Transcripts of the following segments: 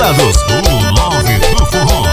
convidados, o Love do Forró.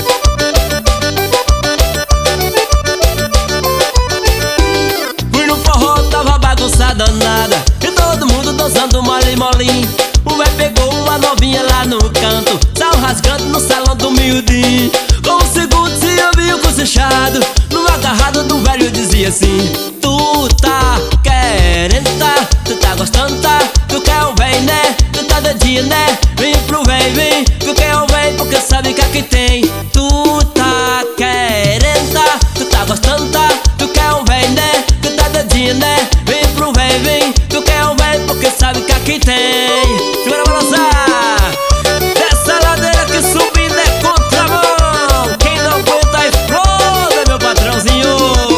Fui no forró, tava bagunçada nada, e todo mundo dançando mole molim. O velho pegou uma novinha lá no canto, saiu rasgando no salão do miudinho. Com o segundo se ouviu cochichado, no agarrado do velho dizia assim: tu tá querendo, tá? Tu tá gostando, tá? Tu quer o véi, né? Tu tá dedinho, né? Vem pro véi, vem. Tu quer o véi porque sabe que aqui tem. Tu tá querendo, tá? Tu tá gostando, tá? Tu quer o véi, né? Tu tá dedinho, né? Vem pro véi, vem. Tu quer o véi porque sabe que aqui tem. Segura pra lançar. Dessa ladeira que subindo é contramão. Quem não aguenta exploda, meu patrãozinho.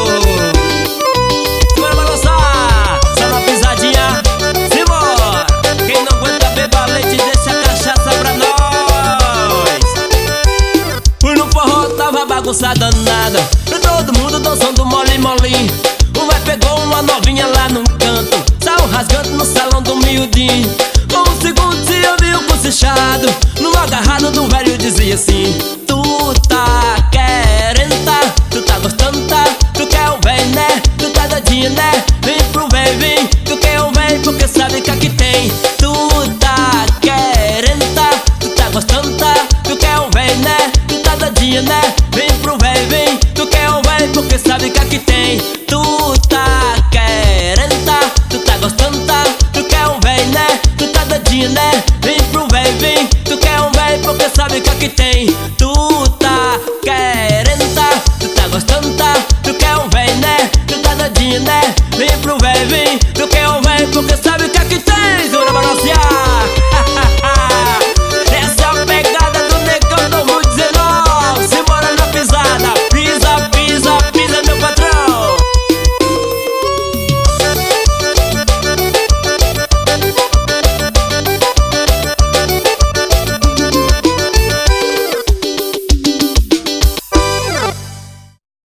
Segura pra lançar. Só na pisadinha. Simbora. Quem não aguenta beba leite, deixa a cachaça pra nós. Fui no forró, tava bagunçada nada, e todo mundo dançando mole molim. O véi pegou uma novinha lá no canto, saiu rasgando no salão do miudinho. Com um segundo se ouviu cochichado, no agarrado do velho dizia assim: tu tá querendo, tá? Tu tá gostando, tá? Tu quer o véi, né? Tu tá dedinho, né? Vem pro véi, vem. Tu quer o véi porque sabe que aqui tem. Tu tá querendo, tá? Tu tá gostando, tá? Tu quer o véi, né? Tu tá dedinho, né?